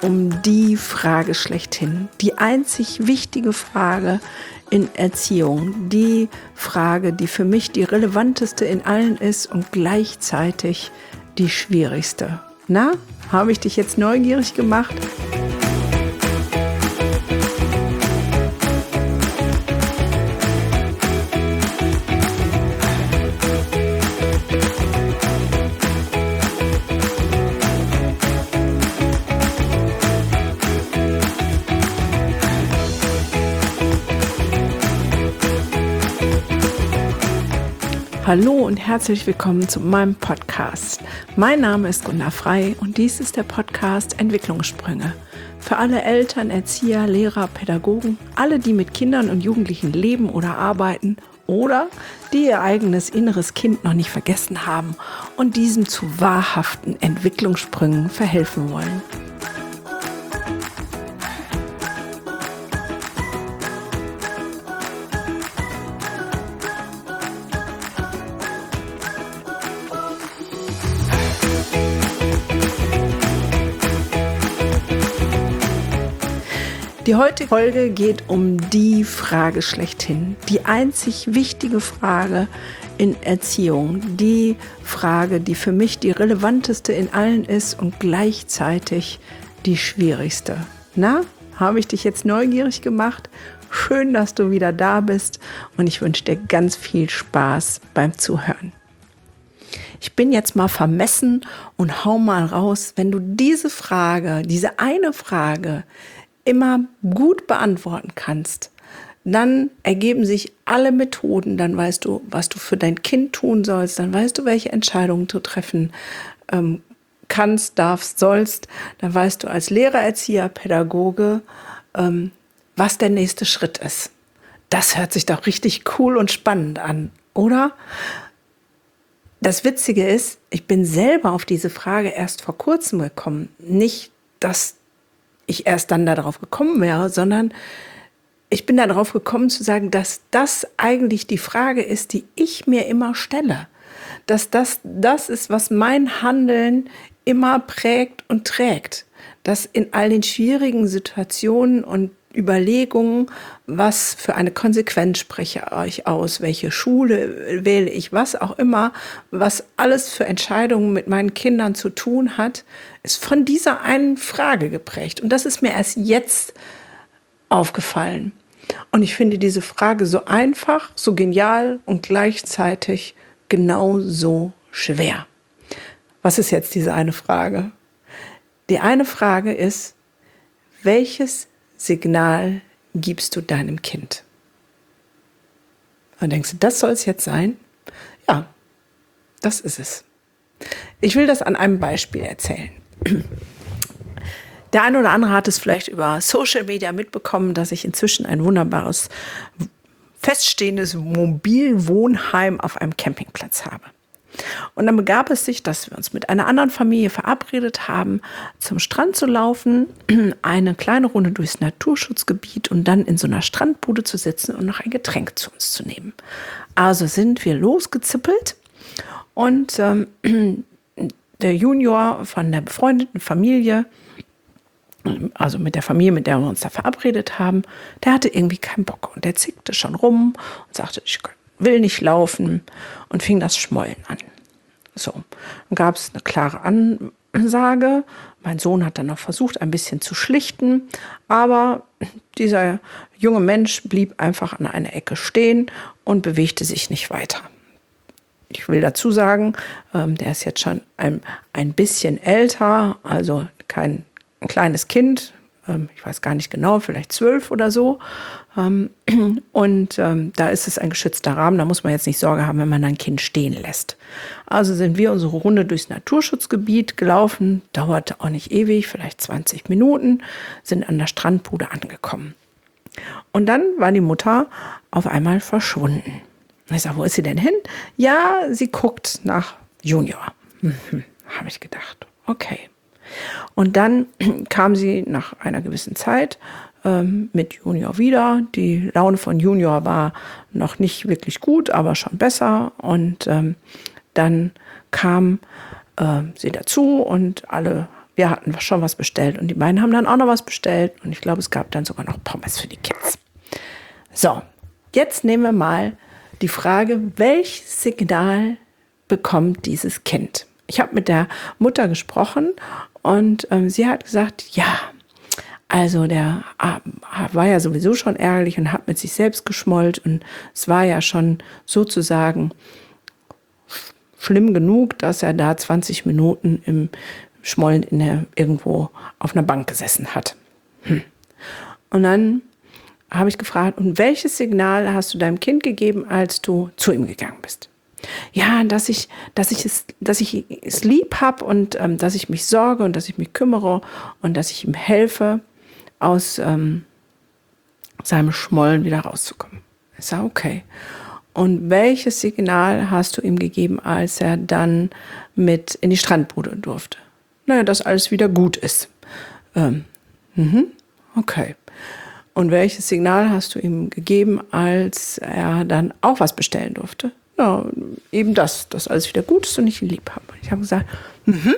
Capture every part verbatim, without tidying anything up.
um die Frage schlechthin, die einzig wichtige Frage in Erziehung, die Frage, die für mich die relevanteste in allen ist und gleichzeitig die schwierigste. Na, habe ich dich jetzt neugierig gemacht? Hallo und herzlich willkommen zu meinem Podcast. Mein Name ist Gunda Frei und dies ist der Podcast Entwicklungssprünge. Für alle Eltern, Erzieher, Lehrer, Pädagogen, alle, die mit Kindern und Jugendlichen leben oder arbeiten oder die ihr eigenes inneres Kind noch nicht vergessen haben und diesem zu wahrhaften Entwicklungssprüngen verhelfen wollen. Die heutige Folge geht um die Frage schlechthin, die einzig wichtige Frage in Erziehung, die Frage, die für mich die relevanteste in allen ist und gleichzeitig die schwierigste. Na, habe ich dich jetzt neugierig gemacht? Schön, dass du wieder da bist und ich wünsche dir ganz viel Spaß beim Zuhören. Ich bin jetzt mal vermessen und hau mal raus, wenn du diese Frage, diese eine Frage immer gut beantworten kannst, dann ergeben sich alle Methoden, dann weißt du, was du für dein Kind tun sollst, dann weißt du, welche Entscheidungen du treffen ähm, kannst, darfst, sollst, dann weißt du als Lehrer, Erzieher, Pädagoge, ähm, was der nächste Schritt ist. Das hört sich doch richtig cool und spannend an, oder? Das Witzige ist, ich bin selber auf diese Frage erst vor kurzem gekommen. Nicht, dass ich erst dann darauf gekommen wäre, sondern ich bin darauf gekommen zu sagen, dass das eigentlich die Frage ist, die ich mir immer stelle. Dass das das ist, was mein Handeln immer prägt und trägt. Dass in all den schwierigen Situationen und Überlegungen, was für eine Konsequenz spreche ich aus, welche Schule wähle ich, was auch immer, was alles für Entscheidungen mit meinen Kindern zu tun hat, ist von dieser einen Frage geprägt. Und das ist mir erst jetzt aufgefallen. Und ich finde diese Frage so einfach, so genial und gleichzeitig genauso schwer. Was ist jetzt diese eine Frage? Die eine Frage ist, welches Signal gibst du deinem Kind? Und denkst du, das soll es jetzt sein? Ja, das ist es. Ich will das an einem Beispiel erzählen. Der eine oder andere hat es vielleicht über Social Media mitbekommen, dass ich inzwischen ein wunderbares, feststehendes Mobilwohnheim auf einem Campingplatz habe. Und dann begab es sich, dass wir uns mit einer anderen Familie verabredet haben, zum Strand zu laufen, eine kleine Runde durchs Naturschutzgebiet und dann in so einer Strandbude zu sitzen und noch ein Getränk zu uns zu nehmen. Also sind wir losgezippelt und ähm, der Junior von der befreundeten Familie, also mit der Familie, mit der wir uns da verabredet haben, der hatte irgendwie keinen Bock und der zickte schon rum und sagte, ich will nicht laufen und fing das Schmollen an. So, dann gab es eine klare Ansage. Mein Sohn hat dann noch versucht, ein bisschen zu schlichten, aber dieser junge Mensch blieb einfach an einer Ecke stehen und bewegte sich nicht weiter. Ich will dazu sagen, ähm, der ist jetzt schon ein, ein bisschen älter, also kein ein kleines Kind, ähm, ich weiß gar nicht genau, vielleicht zwölf oder so. Ähm, und ähm, da ist es ein geschützter Rahmen, da muss man jetzt nicht Sorge haben, wenn man ein Kind stehen lässt. Also sind wir unsere Runde durchs Naturschutzgebiet gelaufen, dauerte auch nicht ewig, vielleicht zwanzig Minuten, sind an der Strandbude angekommen. Und dann war die Mutter auf einmal verschwunden. Und ich sage, wo ist sie denn hin? Ja, sie guckt nach Junior. Mhm, habe ich gedacht, okay. Und dann kam sie nach einer gewissen Zeit ähm, mit Junior wieder. Die Laune von Junior war noch nicht wirklich gut, aber schon besser. Und ähm, dann kam äh, sie dazu und alle wir hatten schon was bestellt und die beiden haben dann auch noch was bestellt und ich glaube, es gab dann sogar noch Pommes für die Kids. So, jetzt nehmen wir mal die Frage, welches Signal bekommt dieses Kind? Ich habe mit der Mutter gesprochen und ähm, sie hat gesagt, ja, also der äh, war ja sowieso schon ärgerlich und hat mit sich selbst geschmollt und es war ja schon sozusagen schlimm genug, dass er da zwanzig Minuten im Schmollen in der, irgendwo auf einer Bank gesessen hat. Hm. Und dann habe ich gefragt, und welches Signal hast du deinem Kind gegeben, als du zu ihm gegangen bist? Ja, dass ich, dass ich es, dass ich es lieb habe und ähm, dass ich mich sorge und dass ich mich kümmere und dass ich ihm helfe, aus ähm, seinem Schmollen wieder rauszukommen. Ich sage, okay. Und welches Signal hast du ihm gegeben, als er dann mit in die Strandbude durfte? Naja, dass alles wieder gut ist. Ähm, mhm, okay. Und welches Signal hast du ihm gegeben, als er dann auch was bestellen durfte? Ja, eben das, dass alles wieder gut ist und ich ihn lieb habe. Ich habe gesagt, mhm,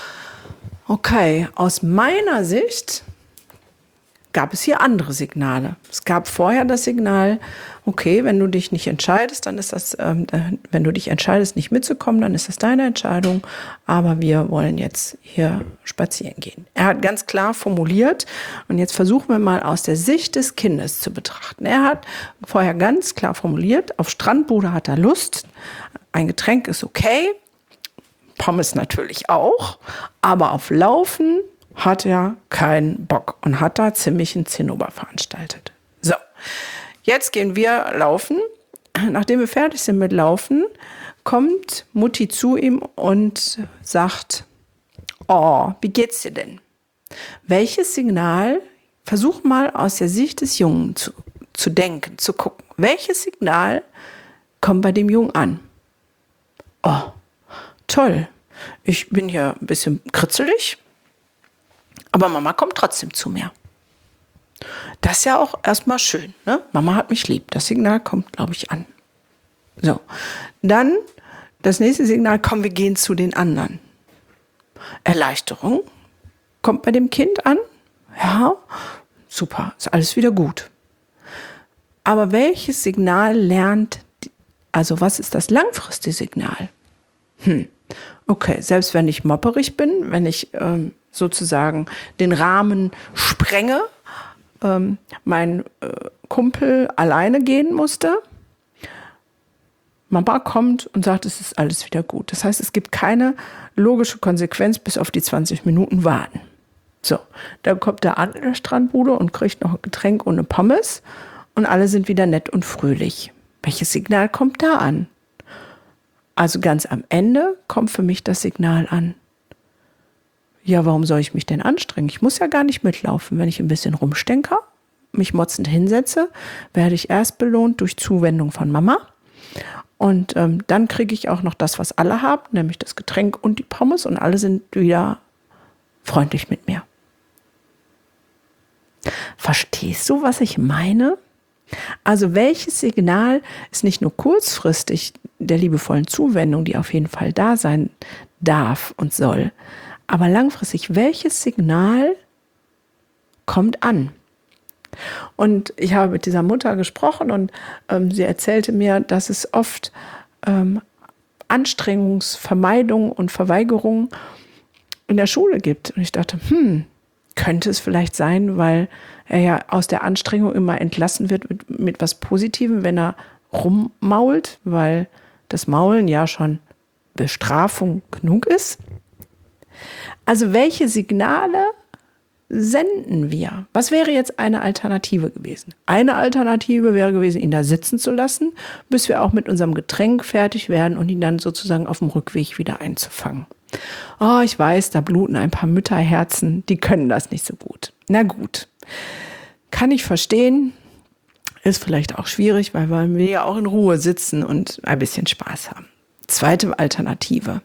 okay, aus meiner Sicht gab es hier andere Signale. Es gab vorher das Signal, okay, wenn du dich nicht entscheidest, dann ist das, ähm, wenn du dich entscheidest, nicht mitzukommen, dann ist das deine Entscheidung, aber wir wollen jetzt hier spazieren gehen. Er hat ganz klar formuliert und jetzt versuchen wir mal aus der Sicht des Kindes zu betrachten. Er hat vorher ganz klar formuliert, auf Strandbude hat er Lust, ein Getränk ist okay, Pommes natürlich auch, aber auf Laufen hat er keinen Bock und hat da ziemlich einen Zinnober veranstaltet. So, jetzt gehen wir laufen. Nachdem wir fertig sind mit Laufen, kommt Mutti zu ihm und sagt, oh, wie geht's dir denn? Welches Signal, versuch mal aus der Sicht des Jungen zu, zu denken, zu gucken. Welches Signal kommt bei dem Jungen an? Oh, toll, ich bin hier ein bisschen kritzelig, aber Mama kommt trotzdem zu mir. Das ist ja auch erstmal schön, ne? Mama hat mich lieb. Das Signal kommt, glaube ich, an. So, dann das nächste Signal, komm, wir gehen zu den anderen. Erleichterung kommt bei dem Kind an. Ja, super, ist alles wieder gut. Aber welches Signal lernt, also was ist das langfristige Signal? Hm, okay, selbst wenn ich mopperig bin, wenn ich ähm, sozusagen den Rahmen sprenge, ähm, mein äh, Kumpel alleine gehen musste, Mama kommt und sagt, es ist alles wieder gut. Das heißt, es gibt keine logische Konsequenz bis auf die zwanzig Minuten warten. So, dann kommt er an in der Strandbude und kriegt noch ein Getränk ohne Pommes und alle sind wieder nett und fröhlich. Welches Signal kommt da an? Also ganz am Ende kommt für mich das Signal an. Ja, warum soll ich mich denn anstrengen? Ich muss ja gar nicht mitlaufen. Wenn ich ein bisschen rumstenker, mich motzend hinsetze, werde ich erst belohnt durch Zuwendung von Mama. Und ähm, dann kriege ich auch noch das, was alle haben, nämlich das Getränk und die Pommes. Und alle sind wieder freundlich mit mir. Verstehst du, was ich meine? Also welches Signal ist nicht nur kurzfristig der liebevollen Zuwendung, die auf jeden Fall da sein darf und soll, aber langfristig, welches Signal kommt an? Und ich habe mit dieser Mutter gesprochen und ähm, sie erzählte mir, dass es oft ähm, Anstrengungsvermeidung und Verweigerung in der Schule gibt. Und ich dachte, hm, könnte es vielleicht sein, weil er ja aus der Anstrengung immer entlassen wird mit, mit was Positivem, wenn er rummault, weil das Maulen ja schon Bestrafung genug ist. Also welche Signale senden wir? Was wäre jetzt eine Alternative gewesen? Eine Alternative wäre gewesen, ihn da sitzen zu lassen, bis wir auch mit unserem Getränk fertig werden und ihn dann sozusagen auf dem Rückweg wieder einzufangen. Oh, ich weiß, da bluten ein paar Mütterherzen, die können das nicht so gut. Na gut, kann ich verstehen, ist vielleicht auch schwierig, weil wir ja auch in Ruhe sitzen und ein bisschen Spaß haben. Zweite Alternative.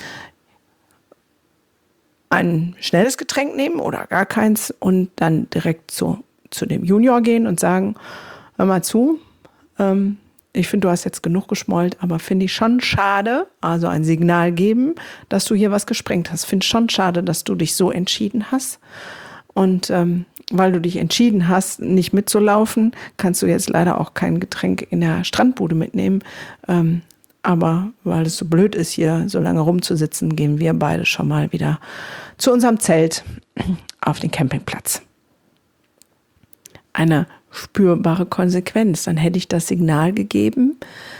Ein schnelles Getränk nehmen oder gar keins und dann direkt zu, zu dem Junior gehen und sagen, hör mal zu, ähm, ich finde, du hast jetzt genug geschmollt, aber finde ich schon schade, also ein Signal geben, dass du hier was gesprengt hast. Finde schon schade, dass du dich so entschieden hast. Und ähm, weil du dich entschieden hast, nicht mitzulaufen, kannst du jetzt leider auch kein Getränk in der Strandbude mitnehmen. Ähm, aber weil es so blöd ist, hier so lange rumzusitzen, gehen wir beide schon mal wieder zu unserem Zelt auf den Campingplatz. Eine spürbare Konsequenz. Dann hätte ich das Signal gegeben,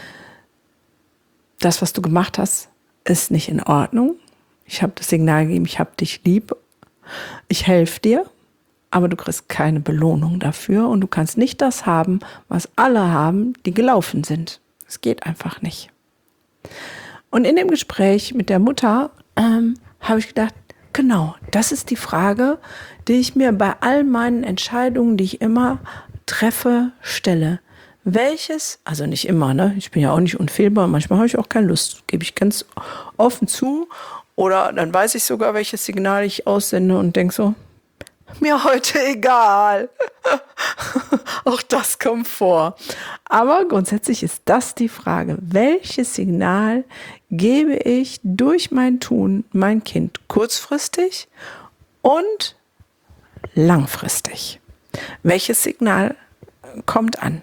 das, was du gemacht hast, ist nicht in Ordnung. Ich habe das Signal gegeben, ich habe dich lieb, ich helfe dir, aber du kriegst keine Belohnung dafür und du kannst nicht das haben, was alle haben, die gelaufen sind. Es geht einfach nicht. Und in dem Gespräch mit der Mutter ähm, habe ich gedacht, genau, das ist die Frage, die ich mir bei all meinen Entscheidungen, die ich immer treffe, stelle. Welches, also nicht immer, ne? Ich bin ja auch nicht unfehlbar, manchmal habe ich auch keine Lust, gebe ich ganz offen zu. Oder dann weiß ich sogar, welches Signal ich aussende und denke so, mir heute egal. Auch das kommt vor. Aber grundsätzlich ist das die Frage, welches Signal gebe ich durch mein Tun mein Kind kurzfristig und langfristig? Welches Signal kommt an?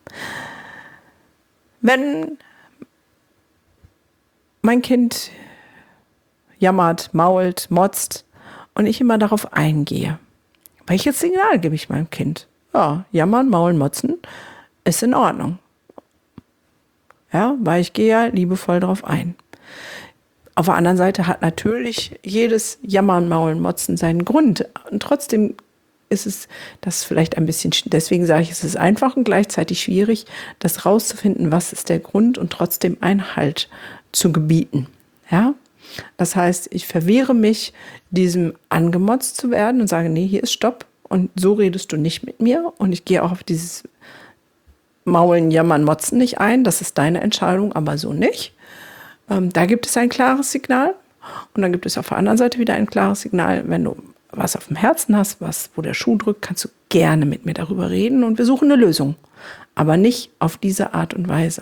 Wenn mein Kind jammert, mault, motzt und ich immer darauf eingehe, welches Signal gebe ich meinem Kind? Ja, jammern, maulen, motzen ist in Ordnung. Ja, weil ich gehe ja liebevoll darauf ein. Auf der anderen Seite hat natürlich jedes Jammern, Maulen, Motzen seinen Grund. Und trotzdem ist es das vielleicht ein bisschen, deswegen sage ich, es ist einfach und gleichzeitig schwierig, das rauszufinden, was ist der Grund und trotzdem Einhalt zu gebieten. Ja? Das heißt, ich verwehre mich, diesem angemotzt zu werden und sage, nee, hier ist Stopp und so redest du nicht mit mir und ich gehe auch auf dieses Maulen, Jammern, Motzen nicht ein, das ist deine Entscheidung, aber so nicht. Ähm, da gibt es ein klares Signal und dann gibt es auf der anderen Seite wieder ein klares Signal, wenn du was auf dem Herzen hast, was, wo der Schuh drückt, kannst du gerne mit mir darüber reden und wir suchen eine Lösung, aber nicht auf diese Art und Weise.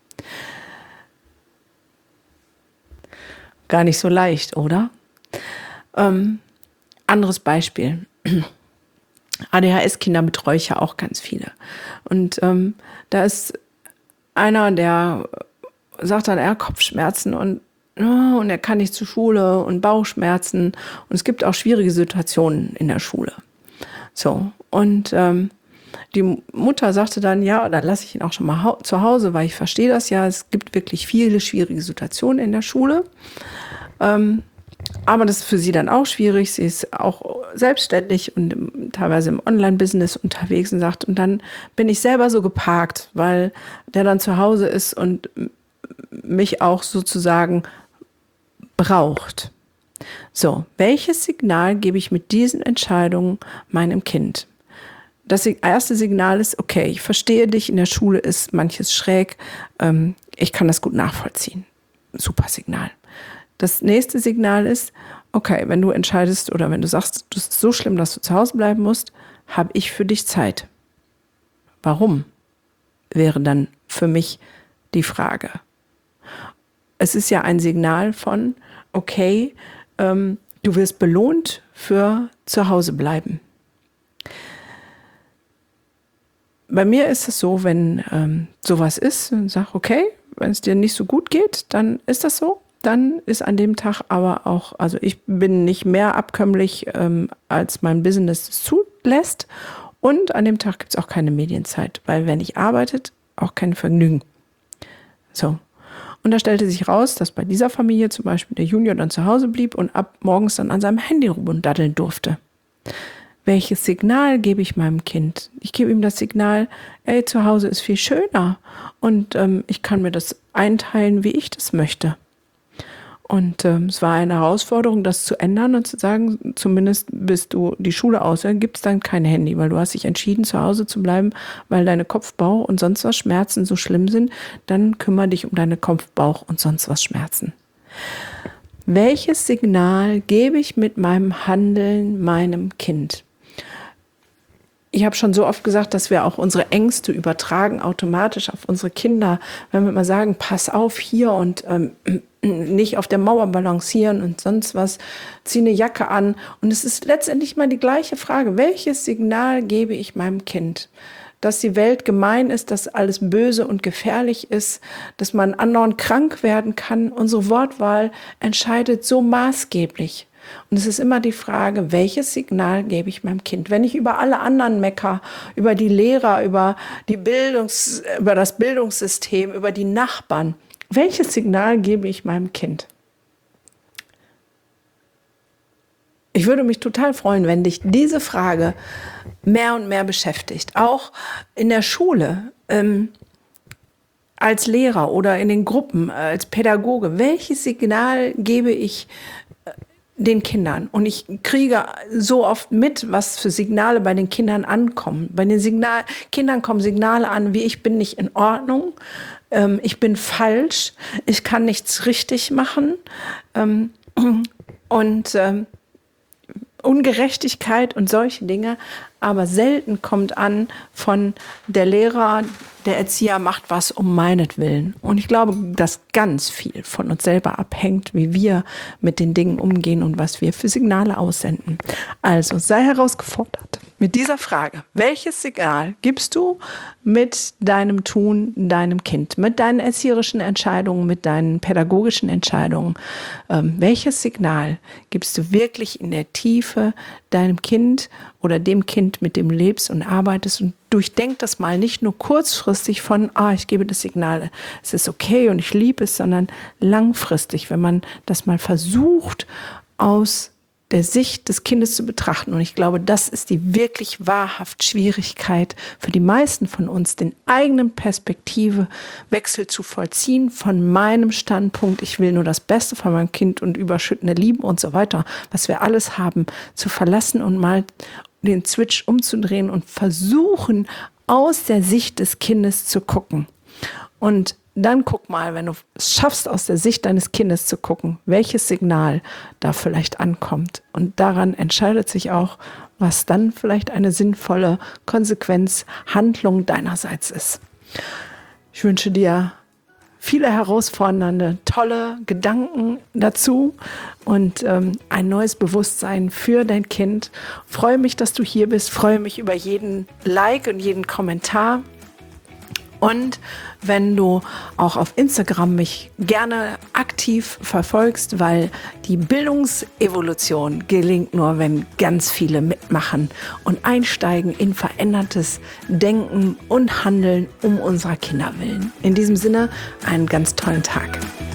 Gar nicht so leicht, oder? Ähm, anderes Beispiel. A D H S-Kinder betreue ich ja auch ganz viele. Und ähm, da ist einer, der sagt dann, er hat Kopfschmerzen und, und er kann nicht zur Schule und Bauchschmerzen. Und es gibt auch schwierige Situationen in der Schule. So, und ähm, die Mutter sagte dann, ja, dann lasse ich ihn auch schon mal hau- zu Hause, weil ich verstehe das ja. Es gibt wirklich viele schwierige Situationen in der Schule. Ähm, aber das ist für sie dann auch schwierig. Sie ist auch selbstständig und im, teilweise im Online-Business unterwegs und sagt, und dann bin ich selber so geparkt, weil der dann zu Hause ist und mich auch sozusagen braucht. So, welches Signal gebe ich mit diesen Entscheidungen meinem Kind? Das erste Signal ist, okay, ich verstehe dich, in der Schule ist manches schräg, ähm, ich kann das gut nachvollziehen. Super Signal. Das nächste Signal ist, okay, wenn du entscheidest oder wenn du sagst, das ist so schlimm, dass du zu Hause bleiben musst, habe ich für dich Zeit. Warum? Wäre dann für mich die Frage. Es ist ja ein Signal von, okay, ähm, du wirst belohnt für zu Hause bleiben. Bei mir ist es so, wenn ähm, sowas ist und sage, okay, wenn es dir nicht so gut geht, dann ist das so. Dann ist an dem Tag aber auch, also ich bin nicht mehr abkömmlich, ähm, als mein Business es zulässt. Und an dem Tag gibt es auch keine Medienzeit, weil wenn ich arbeitet, auch kein Vergnügen. So. Und da stellte sich raus, dass bei dieser Familie zum Beispiel der Junior dann zu Hause blieb und ab morgens dann an seinem Handy rumdaddeln durfte. Welches Signal gebe ich meinem Kind? Ich gebe ihm das Signal, ey, zu Hause ist viel schöner und ähm, ich kann mir das einteilen, wie ich das möchte. Und ähm, es war eine Herausforderung, das zu ändern und zu sagen, zumindest bis du die Schule aus, gibt es dann kein Handy, weil du hast dich entschieden, zu Hause zu bleiben, weil deine Kopfbauch und sonst was Schmerzen so schlimm sind, dann kümmere dich um deine Kopfbauch und sonst was Schmerzen. Welches Signal gebe ich mit meinem Handeln meinem Kind? ich habe schon so oft gesagt, dass wir auch unsere Ängste übertragen automatisch auf unsere Kinder. Wenn wir mal sagen, pass auf hier und ähm, nicht auf der Mauer balancieren und sonst was, zieh eine Jacke an. Und es ist letztendlich mal die gleiche Frage. Welches Signal gebe ich meinem Kind? Dass die Welt gemein ist, dass alles böse und gefährlich ist, dass man andauernd krank werden kann. Unsere Wortwahl entscheidet so maßgeblich. Und es ist immer die Frage, welches Signal gebe ich meinem Kind? Wenn ich über alle anderen mecker, über die Lehrer, über die Bildungs-, über das Bildungssystem, über die Nachbarn, welches Signal gebe ich meinem Kind? Ich würde mich total freuen, wenn dich diese Frage mehr und mehr beschäftigt. Auch in der Schule, ähm, als Lehrer oder in den Gruppen, als Pädagoge. Welches Signal gebe ich den Kindern? Und ich kriege so oft mit, was für Signale bei den Kindern ankommen. Bei den Signal- Kindern kommen Signale an, wie ich bin nicht in Ordnung, ähm, ich bin falsch, ich kann nichts richtig machen ähm, und ähm, Ungerechtigkeit und solche Dinge. Aber selten kommt an von der Lehrer, der Erzieher macht was um meinetwillen. Und ich glaube, dass ganz viel von uns selber abhängt, wie wir mit den Dingen umgehen und was wir für Signale aussenden. Also sei herausgefordert mit dieser Frage. Welches Signal gibst du mit deinem Tun deinem Kind, mit deinen erzieherischen Entscheidungen, mit deinen pädagogischen Entscheidungen? Ähm, welches Signal gibst du wirklich in der Tiefe deinem Kind oder dem Kind, mit dem du lebst und arbeitest, und durchdenk das mal nicht nur kurzfristig von, ah, ich gebe das Signal, es ist okay und ich liebe es, sondern langfristig, wenn man das mal versucht, aus der Sicht des Kindes zu betrachten. Und ich glaube, das ist die wirklich wahrhaft Schwierigkeit für die meisten von uns, den eigenen Perspektivewechsel zu vollziehen von meinem Standpunkt, ich will nur das Beste von meinem Kind und überschüttende Liebe und so weiter, was wir alles haben, zu verlassen und mal den Switch umzudrehen und versuchen, aus der Sicht des Kindes zu gucken. Und dann guck mal, wenn du es schaffst, aus der Sicht deines Kindes zu gucken, welches Signal da vielleicht ankommt. Und daran entscheidet sich auch, was dann vielleicht eine sinnvolle Konsequenz, Handlung deinerseits ist. Ich wünsche dir viele herausfordernde, tolle Gedanken dazu und ähm, ein neues Bewusstsein für dein Kind. Freue mich, dass du hier bist. Freue mich über jeden Like und jeden Kommentar. Und wenn du auch auf Instagram mich gerne aktiv verfolgst, weil die Bildungsevolution gelingt nur, wenn ganz viele mitmachen und einsteigen in verändertes Denken und Handeln um unserer Kinder willen. In diesem Sinne, einen ganz tollen Tag.